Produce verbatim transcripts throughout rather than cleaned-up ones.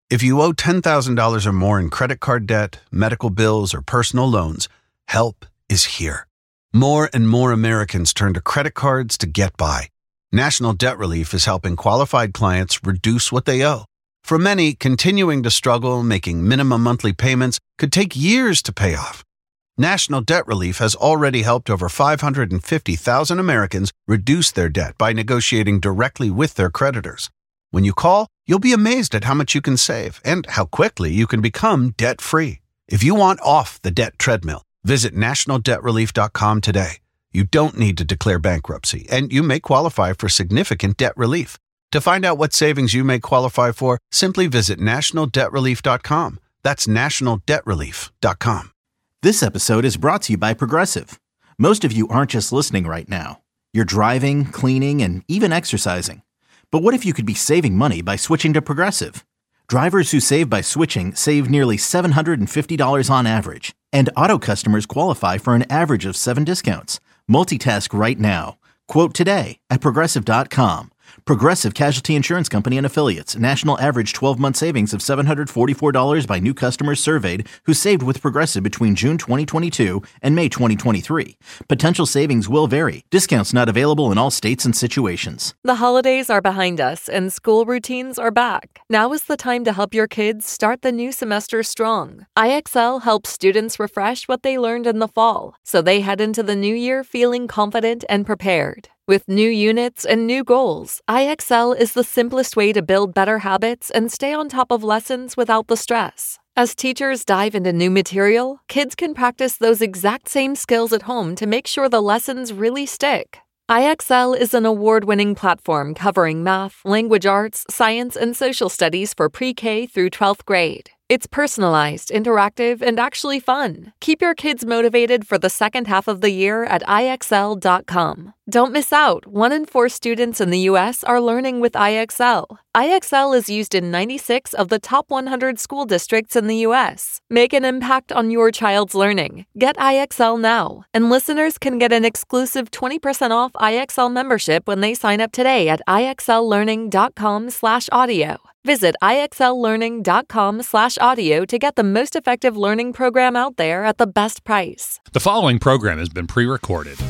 If you owe ten thousand dollars or more in credit card debt, medical bills, or personal loans, help is here. More and more Americans turn to credit cards to get by. National Debt Relief is helping qualified clients reduce what they owe. For many, continuing to struggle making minimum monthly payments could take years to pay off. National Debt Relief has already helped over five hundred fifty thousand Americans reduce their debt by negotiating directly with their creditors. When you call, you'll be amazed at how much you can save and how quickly you can become debt-free. If you want off the debt treadmill, visit national debt relief dot com today. You don't need to declare bankruptcy, and you may qualify for significant debt relief. To find out what savings you may qualify for, simply visit national debt relief dot com. That's national debt relief dot com. This episode is brought to you by Progressive. Most of you aren't just listening right now. You're driving, cleaning, and even exercising. But what if you could be saving money by switching to Progressive? Drivers who save by switching save nearly seven hundred fifty dollars on average, and auto customers qualify for an average of seven discounts. Multitask right now. Quote today at progressive dot com. Progressive Casualty Insurance Company and Affiliates. National average twelve-month savings of seven hundred forty-four dollars by new customers surveyed who saved with Progressive between June twenty twenty-two and May twenty twenty-three. Potential savings will vary. Discounts not available in all states and situations. The holidays are behind us and school routines are back. Now is the time to help your kids start the new semester strong. I X L helps students refresh what they learned in the fall, so they head into the new year feeling confident and prepared. With new units and new goals, I X L is the simplest way to build better habits and stay on top of lessons without the stress. As teachers dive into new material, kids can practice those exact same skills at home to make sure the lessons really stick. I X L is an award-winning platform covering math, language arts, science, and social studies for pre-K through twelfth grade. It's personalized, interactive, and actually fun. Keep your kids motivated for the second half of the year at I X L dot com. Don't miss out. One in four students in the U S are learning with I X L. I X L is used in ninety-six of the top one hundred school districts in the U S. Make an impact on your child's learning. Get I X L now. And listeners can get an exclusive twenty percent off I X L membership when they sign up today at I X L learning dot com slash audio. Visit I X L learning dot com slash audio to get the most effective learning program out there at the best price. The following program has been pre-recorded.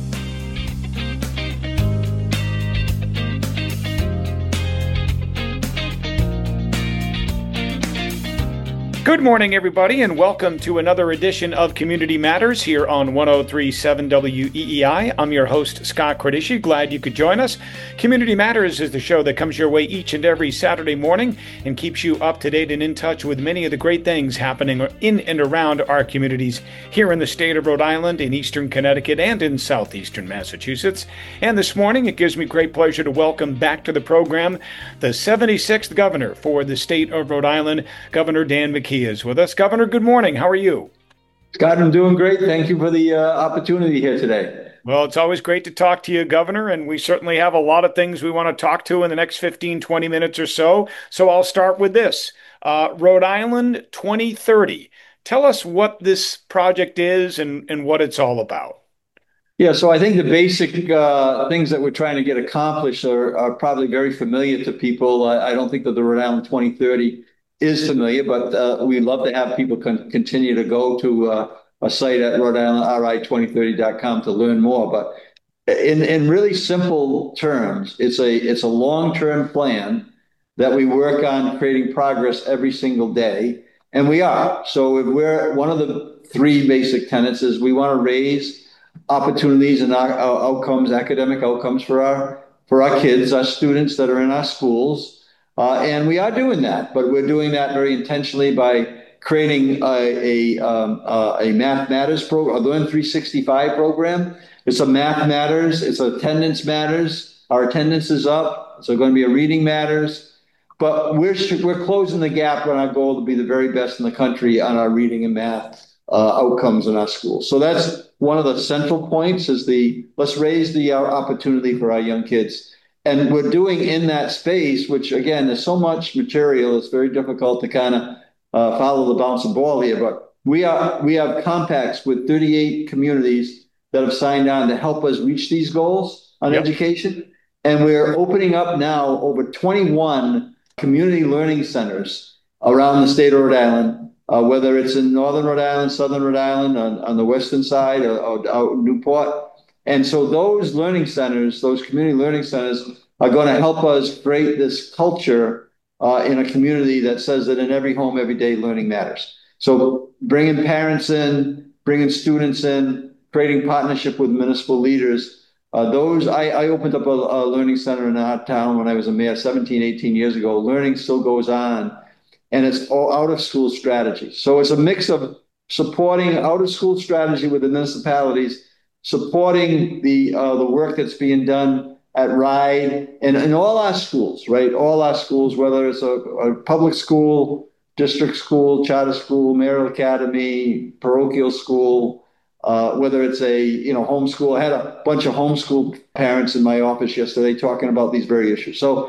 Good morning, everybody, and welcome to another edition of Community Matters here on one oh three point seven W E E I. I'm your host, Scott Cordisci. Glad you could join us. Community Matters is the show that comes your way each and every Saturday morning and keeps you up to date and in touch with many of the great things happening in and around our communities here in the state of Rhode Island, in eastern Connecticut, and in southeastern Massachusetts. And this morning, it gives me great pleasure to welcome back to the program the seventy-sixth governor for the state of Rhode Island, Governor Dan McKee. Is with us. Governor, good morning. How are you? Scott, I'm doing great. Thank you for the uh, opportunity here today. Well, it's always great to talk to you, Governor, and we certainly have a lot of things we want to talk to in the next fifteen, twenty minutes or so. So I'll start with this. Uh, Rhode Island twenty thirty. Tell us what this project is and, and what it's all about. Yeah, so I think the basic uh, things that we're trying to get accomplished are, are probably very familiar to people. I, I don't think that the Rhode Island twenty thirty is familiar, but uh, we love to have people con- continue to go to uh, a site at Rhode Island R I twenty thirty dot com to learn more. But in, in really simple terms, it's a it's a long-term plan that we work on creating progress every single day, and we are. So if we're one of the three basic tenets is we want to raise opportunities and our, our outcomes, academic outcomes for our for our kids, our students that are in our schools. Uh, and we are doing that, but we're doing that very intentionally by creating a a, um, uh, a Math Matters program, a Learn three sixty-five program. It's a Math Matters, it's Attendance Matters. Our attendance is up, so going to be a Reading Matters. But we're we're closing the gap on our goal to be the very best in the country on our reading and math uh, outcomes in our schools. So that's one of the central points: is the let's raise the uh, opportunity for our young kids. And we're doing in that space, which, again, there's so much material, it's very difficult to kind of uh, follow the bouncing ball here. But we are we have compacts with thirty-eight communities that have signed on to help us reach these goals on yep. education. And we're opening up now over twenty-one community learning centers around the state of Rhode Island, uh, whether it's in northern Rhode Island, southern Rhode Island, on, on the western side, or, or out in Newport. And so those learning centers, those community learning centers, are going to help us create this culture uh, in a community that says that in every home, every day, learning matters. So bringing parents in, bringing students in, creating partnership with municipal leaders. Uh, those I, I opened up a, a learning center in our town when I was a mayor seventeen, eighteen years ago. Learning still goes on, and it's all out of school strategy. So it's a mix of supporting out of school strategy with the municipalities, supporting the uh, the work that's being done at RIDE and in all our schools, right? All our schools, whether it's a, a public school, district school, charter school, Merrill Academy, parochial school, uh, whether it's a, you know, homeschool. I had a bunch of homeschool parents in my office yesterday talking about these very issues. So,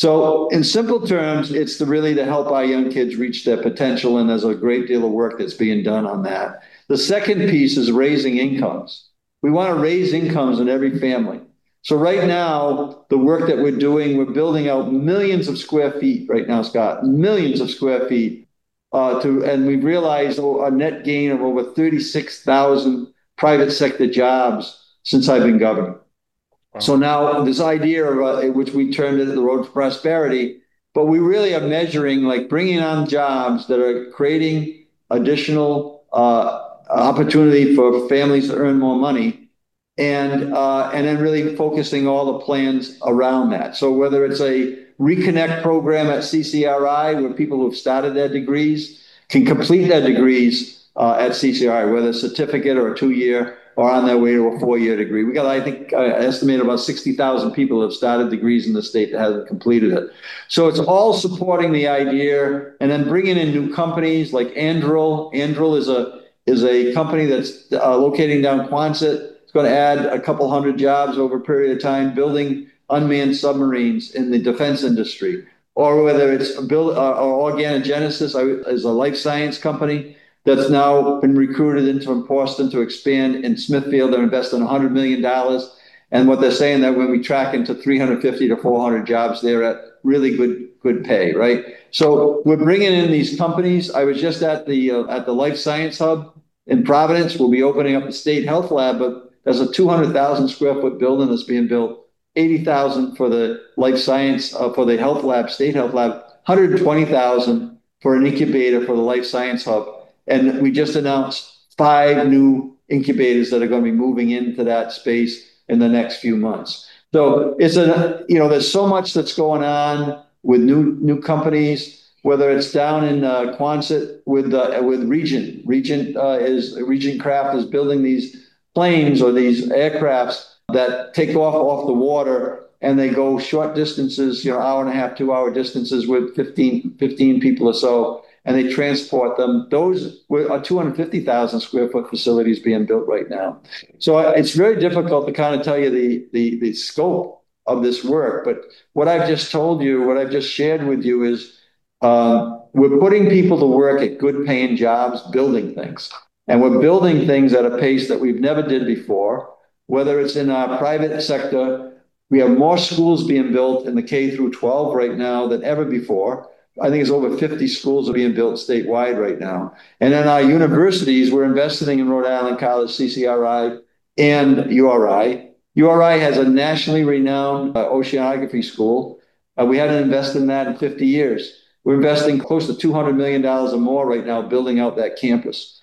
so in simple terms, it's to really to help our young kids reach their potential, and there's a great deal of work that's being done on that. The second piece is raising incomes. We want to raise incomes in every family. So right now, the work that we're doing, we're building out millions of square feet right now, Scott, millions of square feet. Uh, to, and we've realized a net gain of over thirty-six thousand private sector jobs since I've been governor. Wow. So now this idea of uh, which we termed it the road to prosperity, but we really are measuring, like bringing on jobs that are creating additional uh, opportunity for families to earn more money, and uh, and then really focusing all the plans around that. So whether it's a Reconnect program at C C R I, where people who have started their degrees can complete their degrees uh, at C C R I, whether a certificate or a two-year or on their way to a four-year degree. We got, I think, I estimate about sixty thousand people have started degrees in the state that haven't completed it. So it's all supporting the idea, and then bringing in new companies like Anduril. Anduril is a is a company that's uh, locating down Quonset. It's going to add a couple hundred jobs over a period of time, building unmanned submarines in the defense industry, or whether it's build uh, or Organogenesis is a life science company that's now been recruited into Boston to expand in Smithfield. They're investing one hundred million dollars. And what they're saying that when we track into three hundred fifty to four hundred jobs there at really good, good pay, right? So we're bringing in these companies. I was just at the, uh, at the Life Science Hub in Providence. We'll be opening up the State Health Lab, but there's a two hundred thousand square foot building that's being built. eighty thousand for the life science, uh, for the health lab, state health lab, one hundred twenty thousand for an incubator for the life science hub. And we just announced five new incubators that are going to be moving into that space in the next few months. So it's a, you know, there's so much that's going on with new new companies, whether it's down in uh, Quonset with uh, with Regent. Regent uh, is Regent Craft is building these planes or these aircrafts that take off off the water, and they go short distances, you know, hour and a half, two hour distances with fifteen, fifteen people or so, and they transport them. Those are two hundred fifty thousand square foot facilities being built right now. So it's very difficult to kind of tell you the, the, the scope of this work. But what I've just told you, what I've just shared with you is uh, we're putting people to work at good paying jobs, building things. And we're building things at a pace that we've never did before. Whether it's in our private sector, we have more schools being built in the K through twelve right now than ever before. I think it's over fifty schools are being built statewide right now. And in our universities, we're investing in Rhode Island College, C C R I, and U R I. U R I has a nationally renowned uh, oceanography school. Uh, we hadn't invested in that in fifty years. We're investing close to two hundred million dollars or more right now building out that campus.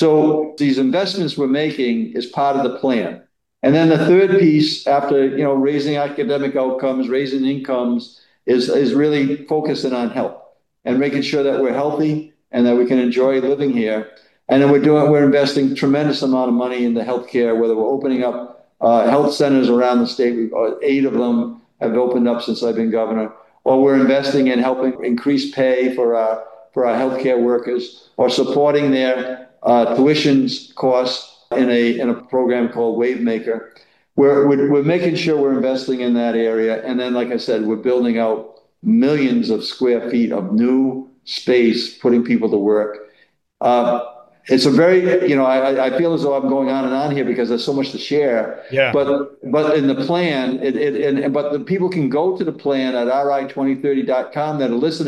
So these investments we're making is part of the plan. And then the third piece, after, you know, raising academic outcomes, raising incomes, is, is really focusing on health and making sure that we're healthy and that we can enjoy living here. And then we're doing, we're investing tremendous amount of money into healthcare, whether we're opening up uh, health centers around the state. We've, uh, eight of them have opened up since I've been governor, or we're investing in helping increase pay for our, for our healthcare workers, or supporting their uh, tuition costs in a in a program called Wavemaker. We're, we're, we're making sure we're investing in that area. And then, like I said, we're building out millions of square feet of new space, putting people to work. Uh, it's a very, you know, I, I feel as though I'm going on and on here because there's so much to share. Yeah. But but in the plan, it, it and but the people can go to the plan at R I twenty thirty dot com that are listening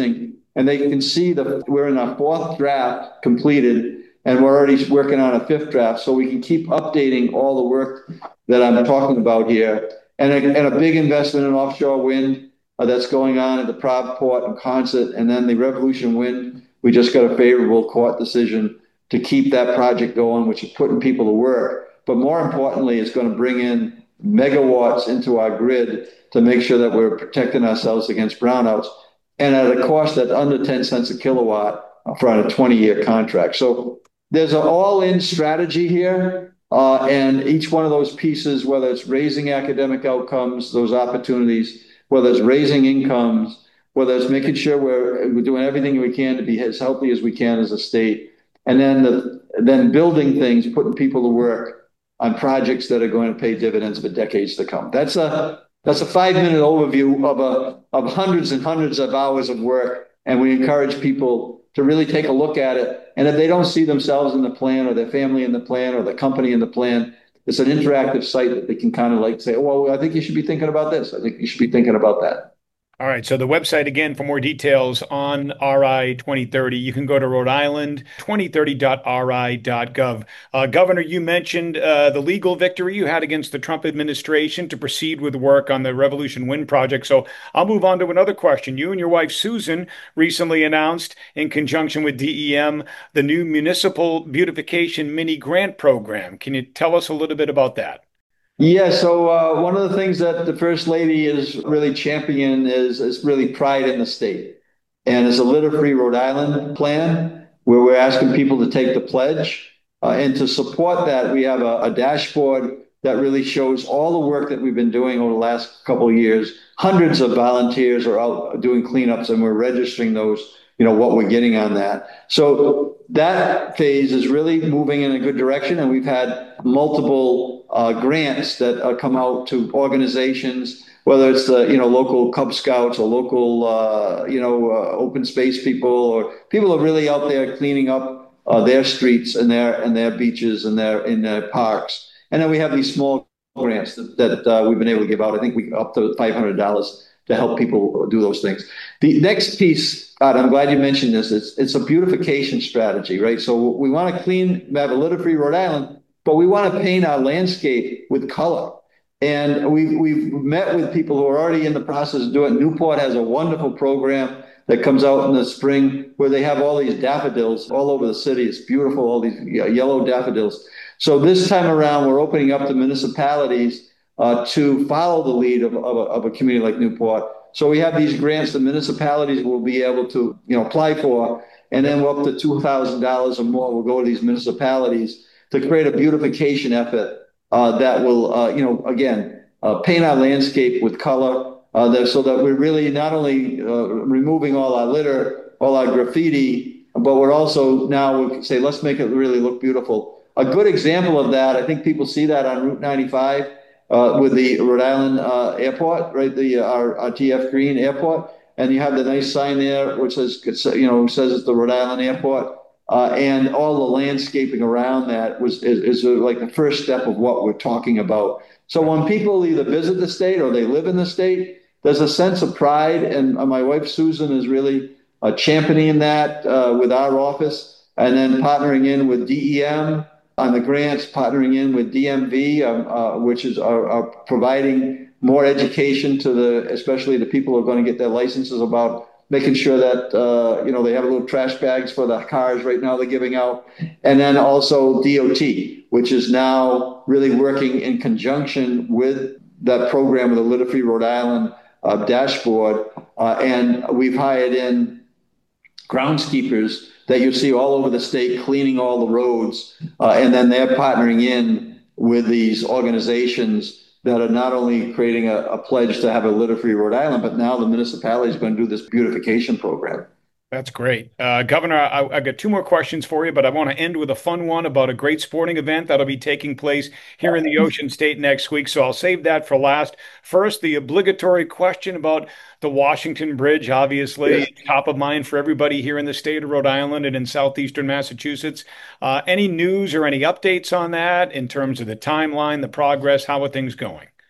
And they can see that we're in our fourth draft completed, and we're already working on a fifth draft. So we can keep updating all the work that I'm talking about here. And a, and a big investment in offshore wind uh, that's going on at the Proud Port and Concert. And then the Revolution Wind, we just got a favorable court decision to keep that project going, which is putting people to work. But more importantly, it's going to bring in megawatts into our grid to make sure that we're protecting ourselves against brownouts, and at a cost that's under ten cents a kilowatt for a twenty-year contract. So there's an all-in strategy here, uh, and each one of those pieces, whether it's raising academic outcomes, those opportunities, whether it's raising incomes, whether it's making sure we're, we're doing everything we can to be as healthy as we can as a state, and then the, then building things, putting people to work on projects that are going to pay dividends for decades to come. That's a that's a five-minute overview of a of hundreds and hundreds of hours of work, and we encourage people to really take a look at it. And if they don't see themselves in the plan, or their family in the plan, or the company in the plan, it's an interactive site that they can kind of like say, oh, well, I think you should be thinking about this. I think you should be thinking about that. All right. So the website, again, for more details on R I twenty thirty, you can go to Rhode Island twenty thirty dot R I dot gov. Uh, Governor, you mentioned uh, the legal victory you had against the Trump administration to proceed with work on the Revolution Wind project. So I'll move on to another question. You and your wife, Susan, recently announced, in conjunction with D E M, the new Municipal Beautification Mini Grant Program. Can you tell us a little bit about that? Yeah, so uh, one of the things that the First Lady is really championing is, is really pride in the state. And it's a litter-free Rhode Island plan where we're asking people to take the pledge. Uh, and to support that, we have a, a dashboard that really shows all the work that we've been doing over the last couple of years. Hundreds of volunteers are out doing cleanups, and we're registering those, you know, what we're getting on that. So that phase is really moving in a good direction, and we've had multiple uh, grants that uh, come out to organizations, whether it's the, you know, local Cub Scouts or local, uh, you know, uh, open space people, or people are really out there cleaning up uh, their streets and their and their beaches and their in their parks. And then we have these small grants that, that uh, we've been able to give out. I think we up to five hundred dollars to help people do those things. The next piece, God, I'm glad you mentioned this. It's it's a beautification strategy, right? So we want to clean, have a litter-free Rhode Island, but we want to paint our landscape with color. And we've, we've met with people who are already in the process of doing it. Newport has a wonderful program that comes out in the spring where they have all these daffodils all over the city. It's beautiful, all these yellow daffodils. So this time around, we're opening up to municipalities uh, to follow the lead of, of, a, of a community like Newport. So we have these grants the municipalities will be able to, you know, apply for, and then we're up to two thousand dollars or more will go to these municipalities to create a beautification effort uh, that will, uh, you know, again, uh, paint our landscape with color uh, that, so that we're really not only uh, removing all our litter, all our graffiti, but we're also now we can say, let's make it really look beautiful. A good example of that, I think people see that on Route ninety-five uh, with the Rhode Island uh, airport, right? The our, our T F Green airport, and you have the nice sign there which says, you know, says it's the Rhode Island airport, uh, and all the landscaping around that was is, is like the first step of what we're talking about. So when people either visit the state or they live in the state, there's a sense of pride, and uh, my wife Susan is really uh, championing that uh, with our office, and then partnering in with D E M. On the grants, partnering in with D M V, um, uh, which is are, are providing more education to the, especially the people who are going to get their licenses, about making sure that uh, you know, they have little trash bags for the cars right now they're giving out, and then also D O T, which is now really working in conjunction with that program with the Litter Free Rhode Island uh, dashboard, uh, and we've hired in groundskeepers that you see all over the state cleaning all the roads. Uh, and then they're partnering in with these organizations that are not only creating a, a pledge to have a litter-free Rhode Island, but now the municipality is going to do this beautification program. That's great. Uh, Governor, I, I've got two more questions for you, but I want to end with a fun one about a great sporting event that'll be taking place here in the Ocean State next week. So I'll save that for last. First, the obligatory question about the Washington Bridge, obviously, yes, top of mind for everybody here in the state of Rhode Island and in southeastern Massachusetts. Uh, any news or any updates on that in terms of the timeline, the progress? How are things going?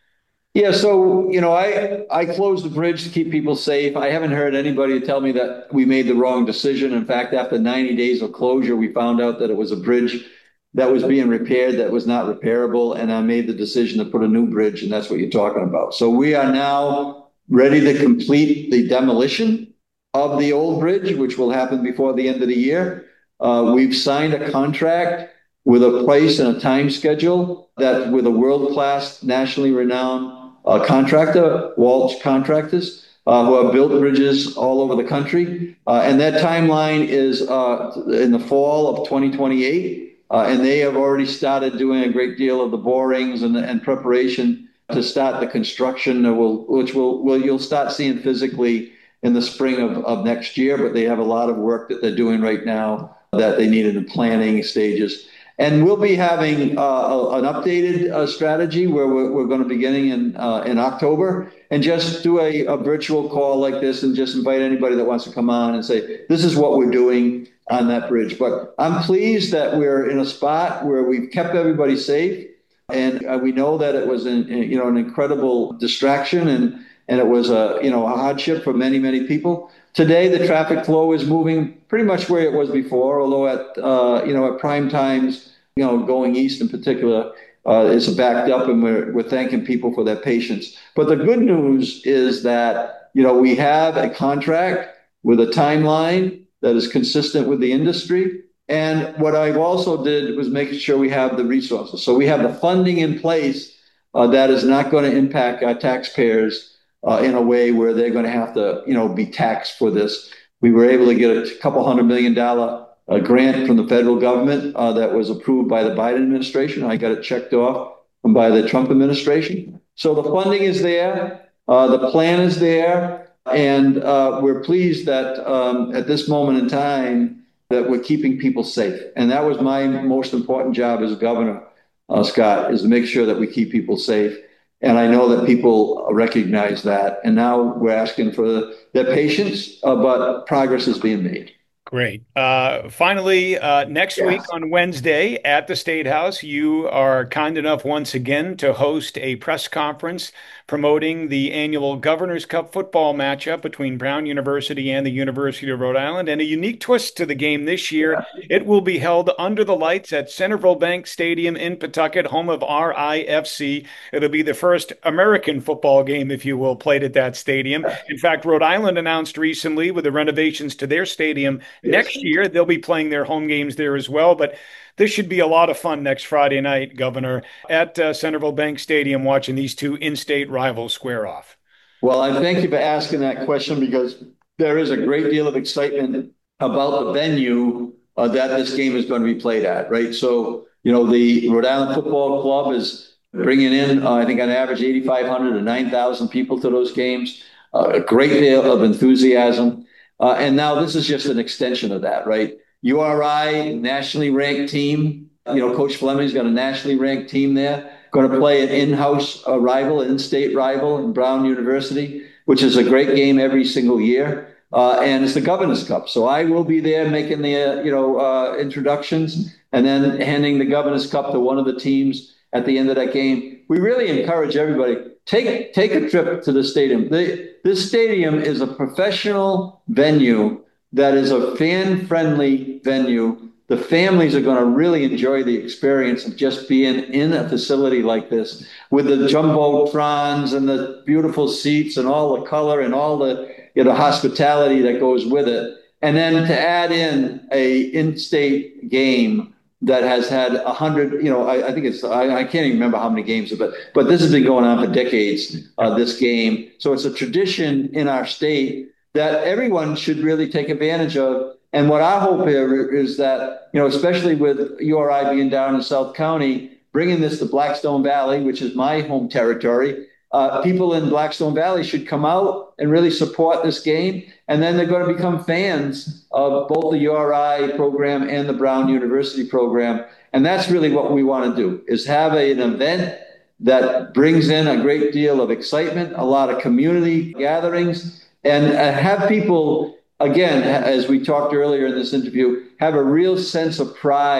Yeah, so, you know, I, I closed the bridge to keep people safe. I haven't heard anybody tell me that we made the wrong decision. In fact, after ninety days of closure, we found out that it was a bridge that was being repaired that was not repairable. And I made the decision to put a new bridge, and that's what you're talking about. So we are now ready to complete the demolition of the old bridge, which will happen before the end of the year. Uh, we've signed a contract with a price and a time schedule that with a world-class, nationally renowned uh, contractor, Walsh Contractors, uh, who have built bridges all over the country. Uh, and that timeline is uh, in the fall of twenty twenty-eight. Uh, and they have already started doing a great deal of the borings and, and preparation to start the construction, will, which will, will you'll start seeing physically in the spring of, of next year. But they have a lot of work that they're doing right now that they need in the planning stages. And we'll be having uh, an updated uh, strategy where we're, we're going to be beginning in uh, in October, and just do a, a virtual call like this and just invite anybody that wants to come on and say, this is what we're doing on that bridge. But I'm pleased that we're in a spot where we've kept everybody safe. And uh, we know that it was an, you know, an incredible distraction, and, and it was a, you know, a hardship for many, many people. Today, the traffic flow is moving pretty much where it was before, although at, uh, you know, at prime times, you know, going east in particular, uh, it's backed up, and we're, we're thanking people for their patience. But the good news is that, you know, we have a contract with a timeline that is consistent with the industry. And what I've also did was making sure we have the resources. So we have the funding in place uh, that is not going to impact our taxpayers Uh, in a way where they're going to have to, you know, be taxed for this. We were able to get a couple hundred million dollar uh, grant from the federal government uh, that was approved by the Biden administration. I got it checked off by the Trump administration. So the funding is there, uh, the plan is there, and uh, we're pleased that um, at this moment in time that we're keeping people safe. And that was my most important job as governor, uh, Scott, is to make sure that we keep people safe. And I know that people recognize that. And now we're asking for their patience, uh, but progress is being made. Great. Uh, finally, uh, next yes. week on Wednesday at the State House, you are kind enough once again to host a press conference promoting the annual Governor's Cup football matchup between Brown University and the University of Rhode Island. And a unique twist to the game this year, yeah. it will be held under the lights at Centerville Bank Stadium in Pawtucket, home of R I F C. It'll be the first American football game, if you will, played at that stadium. In fact, Rhode Island announced recently with the renovations to their stadium, yes. next year they'll be playing their home games there as well. But this should be a lot of fun next Friday night, Governor, at uh, Centerville Bank Stadium, watching these two in-state rivals square off. Well, I thank you for asking that question, because there is a great deal of excitement about the venue uh, that this game is going to be played at, right? So, you know, the Rhode Island Football Club is bringing in, uh, I think on average, eighty-five hundred to nine thousand people to those games, uh, a great deal of enthusiasm. Uh, and now this is just an extension of that, right? U R I, nationally ranked team. You know, Coach Fleming's got a nationally ranked team there. Going to play an in-house uh, rival, an in-state rival in Brown University, which is a great game every single year. Uh, and it's the Governor's Cup. So I will be there making the, uh, you know, uh, introductions, and then handing the Governor's Cup to one of the teams at the end of that game. We really encourage everybody, take, take a trip to the stadium. The, this stadium is a professional venue that is a fan-friendly venue. The families are going to really enjoy the experience of just being in a facility like this with the jumbotrons and the beautiful seats and all the color and all the, you know, hospitality that goes with it. And then to add in a in-state game that has had a hundred, you know, I, I think it's, I, I can't even remember how many games, but, but this has been going on for decades, uh, this game. So it's a tradition in our state that everyone should really take advantage of. And what I hope here is that, you know, especially with U R I being down in South County, bringing this to Blackstone Valley, which is my home territory, uh, people in Blackstone Valley should come out and really support this game. And then they're going to become fans of both the U R I program and the Brown University program. And that's really what we want to do, is have a, an event that brings in a great deal of excitement, a lot of community gatherings, and uh, have people, again, as we talked earlier in this interview, have a real sense of pride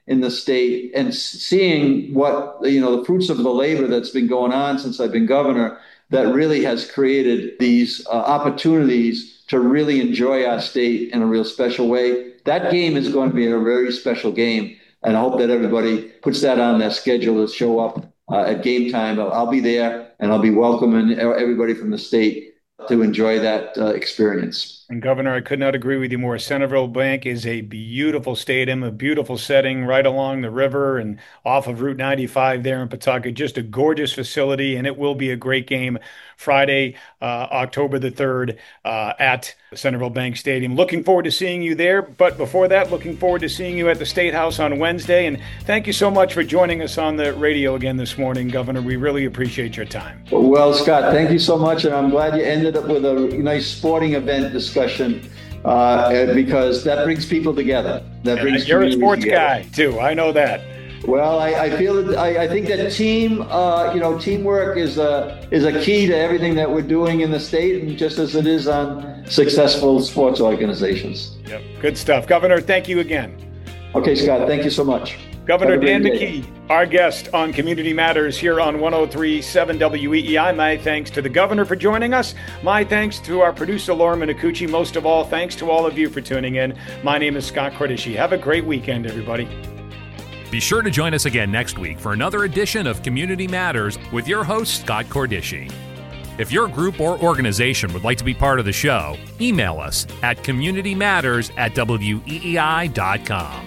in the state and seeing what, you know, the fruits of the labor that's been going on since I've been governor that really has created these uh, opportunities to really enjoy our state in a real special way. That game is going to be a very special game. And I hope that everybody puts that on their schedule to show up uh, at game time. I'll, I'll be there and I'll be welcoming everybody from the state to enjoy that uh, experience. And Governor, I could not agree with you more. Centerville Bank is a beautiful stadium, a beautiful setting right along the river and off of Route ninety-five there in Pawtucket. Just a gorgeous facility, and it will be a great game Friday, uh, October the third uh, at Centerville Bank Stadium. Looking forward to seeing you there. But before that, looking forward to seeing you at the State House on Wednesday. And thank you so much for joining us on the radio again this morning, Governor. We really appreciate your time. Well, Scott, thank you so much. And I'm glad you ended up with a nice sporting event discussion uh, because that brings people together. That brings You're a sports together. guy, too. I know that. Well, I, I feel that I, I think that team, uh, you know, teamwork is a is a key to everything that we're doing in the state, and just as it is on successful sports organizations. Yep, good stuff, Governor. Thank you again. Okay, Scott. Thank you so much. Governor Dan McKee, our guest on Community Matters here on one oh three point seven W E E I. My thanks to the governor for joining us. My thanks to our producer, Laura Minicucci. Most of all, thanks to all of you for tuning in. My name is Scott Cordischi. Have a great weekend, everybody. Be sure to join us again next week for another edition of Community Matters with your host, Scott Cordischi. If your group or organization would like to be part of the show, email us at communitymatters at W E E I dot com.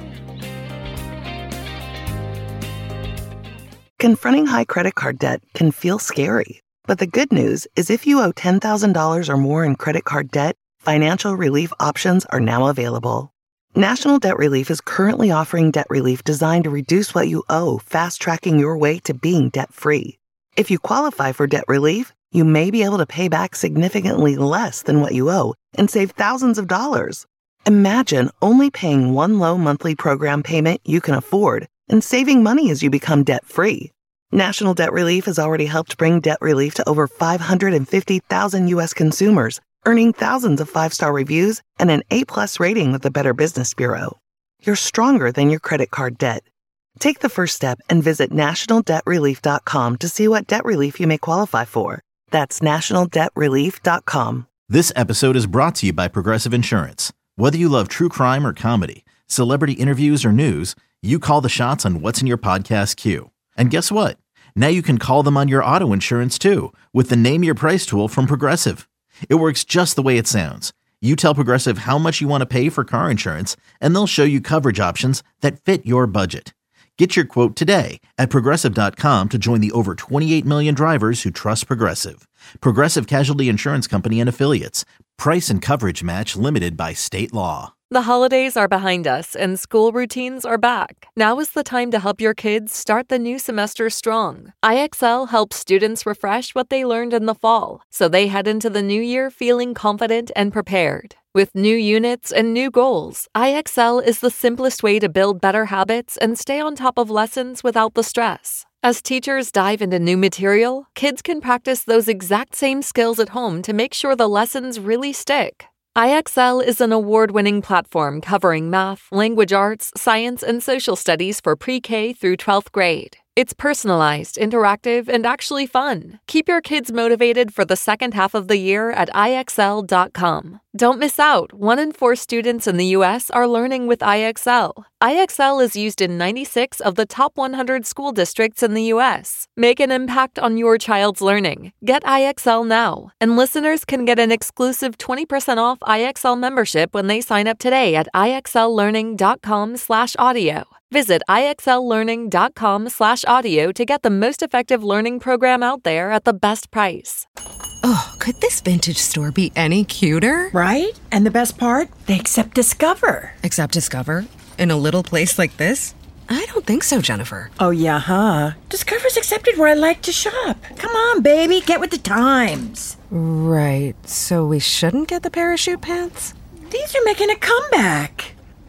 Confronting high credit card debt can feel scary, but the good news is if you owe ten thousand dollars or more in credit card debt, financial relief options are now available. National Debt Relief is currently offering debt relief designed to reduce what you owe, fast-tracking your way to being debt-free. If you qualify for debt relief, you may be able to pay back significantly less than what you owe and save thousands of dollars. Imagine only paying one low monthly program payment you can afford and saving money as you become debt-free. National Debt Relief has already helped bring debt relief to over five hundred fifty thousand U S consumers, earning thousands of five-star reviews and an A-plus rating with the Better Business Bureau. You're stronger than your credit card debt. Take the first step and visit national debt relief dot com to see what debt relief you may qualify for. That's national debt relief dot com. This episode is brought to you by Progressive Insurance. Whether you love true crime or comedy, celebrity interviews or news, you call the shots on what's in your podcast queue. And guess what? Now you can call them on your auto insurance too with the Name Your Price tool from Progressive. It works just the way it sounds. You tell Progressive how much you want to pay for car insurance, and they'll show you coverage options that fit your budget. Get your quote today at progressive dot com to join the over twenty-eight million drivers who trust Progressive. Progressive Casualty Insurance Company and Affiliates. Price and coverage match limited by state law. The holidays are behind us and school routines are back. Now is the time to help your kids start the new semester strong. I X L helps students refresh what they learned in the fall, so they head into the new year feeling confident and prepared. With new units and new goals, I X L is the simplest way to build better habits and stay on top of lessons without the stress. As teachers dive into new material, kids can practice those exact same skills at home to make sure the lessons really stick. I X L is an award-winning platform covering math, language arts, science, and social studies for pre-K through twelfth grade. It's personalized, interactive, and actually fun. Keep your kids motivated for the second half of the year at I X L dot com. Don't miss out. One in four students in the U S are learning with I X L. I X L is used in ninety-six of the top one hundred school districts in the U S. Make an impact on your child's learning. Get I X L now. And listeners can get an exclusive twenty percent off I X L membership when they sign up today at I X L learning dot com slash audio. Visit I X L learning dot com slash audio to get the most effective learning program out there at the best price. Oh, could this vintage store be any cuter? Right? And the best part? They accept Discover. Accept Discover? In a little place like this? I don't think so, Jennifer. Oh, yeah, huh? Discover's accepted where I like to shop. Come on, baby, get with the times. Right, so we shouldn't get the parachute pants? These are making a comeback.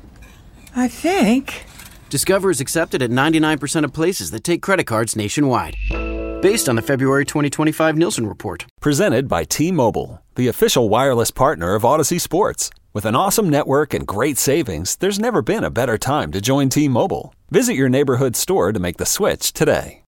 I think. Discover is accepted at ninety-nine percent of places that take credit cards nationwide. Based on the February twenty twenty-five Nielsen report. Presented by T-Mobile, the official wireless partner of Odyssey Sports. With an awesome network and great savings, there's never been a better time to join T-Mobile. Visit your neighborhood store to make the switch today.